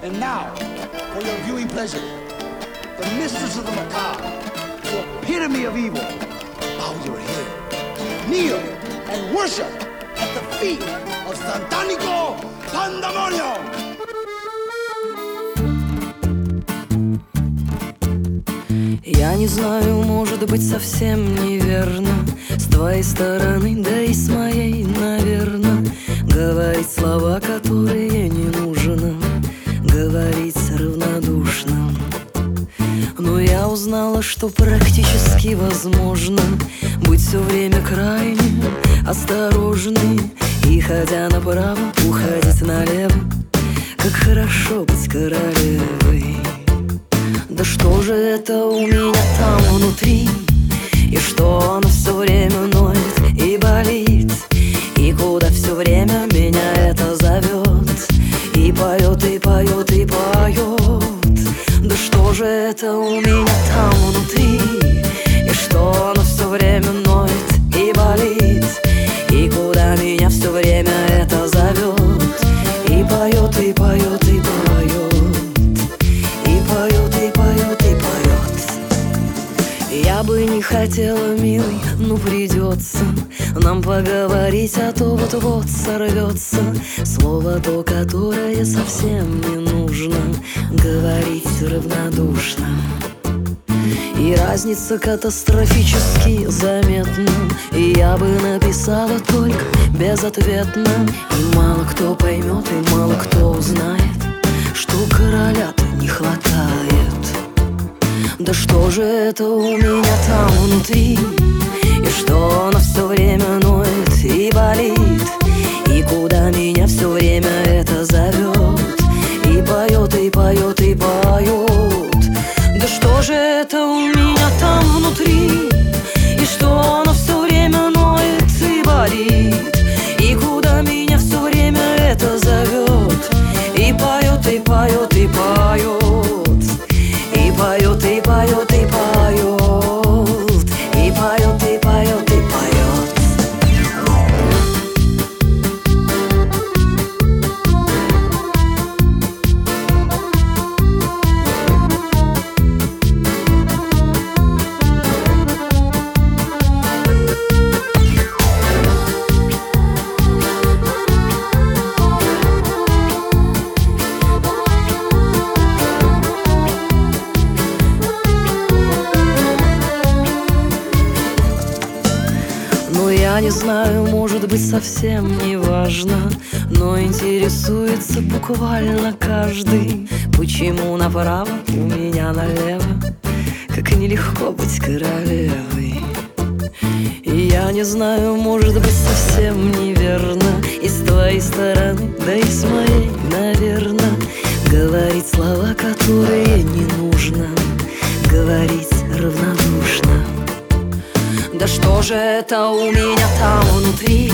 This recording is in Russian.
And now, for your viewing pleasure, the mistress of the macabre, the epitome of evil, bow your head, kneel and worship at the feet of Santanico Pandemonium! Я не знаю, может быть, совсем неверно с твоей стороны, да и с моей, наверно, говорить слова, которые не нужно говорить равнодушно. Но я узнала, что практически возможно быть все время крайне осторожной и, ходя направо, уходить налево. Как хорошо быть королевой. Да что же это у меня там внутри? И что оно все время ноет и болит? И куда все время меня это зовет? И поет, и поет, и поет. Да что же это у меня там внутри? И что оно все время ноет и болит? И куда меня все время это зовет? И поет, и поет, и поет. И поет, и поет, и поет. Я бы не хотела, милый, но придется нам поговорить, а то вот-вот сорвется слово то, которое совсем не нужно говорить равнодушно. И разница катастрофически заметна, и я бы написала только безответно. И мало кто поймет, и мало кто узнает, что короля-то не хватает. Да что же это у меня там внутри? И что оно все время ноет и болит? И куда меня все время это зовет? И поет, и поет, и поет. Да что же это у меня там внутри? И что оно все время ноет и болит? И куда меня все время это зовет? И поет, и поет, и поет. И поет, и поет, и поет. И поет, и поет, и поет. Я не знаю, может быть, совсем не важно, но интересуется буквально каждый, почему направо, у меня налево, как нелегко быть королевой. И я не знаю, может быть, совсем неверно и с твоей стороны, да и с моей, наверно, говорить слова, которые не нужно говорить равнодушно. Да что же это у меня там внутри?